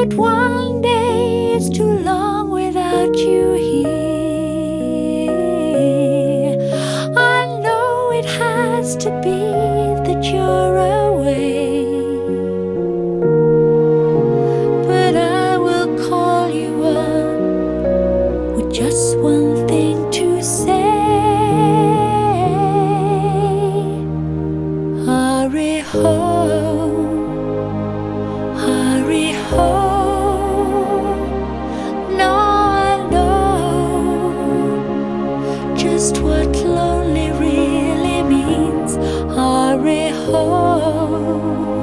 But one day it's too long without you here. I know it has to be that you're away, but I will call you up with just one thing to say. Hurry home, hurry home. Now I know just what lonely really means. Hurry home.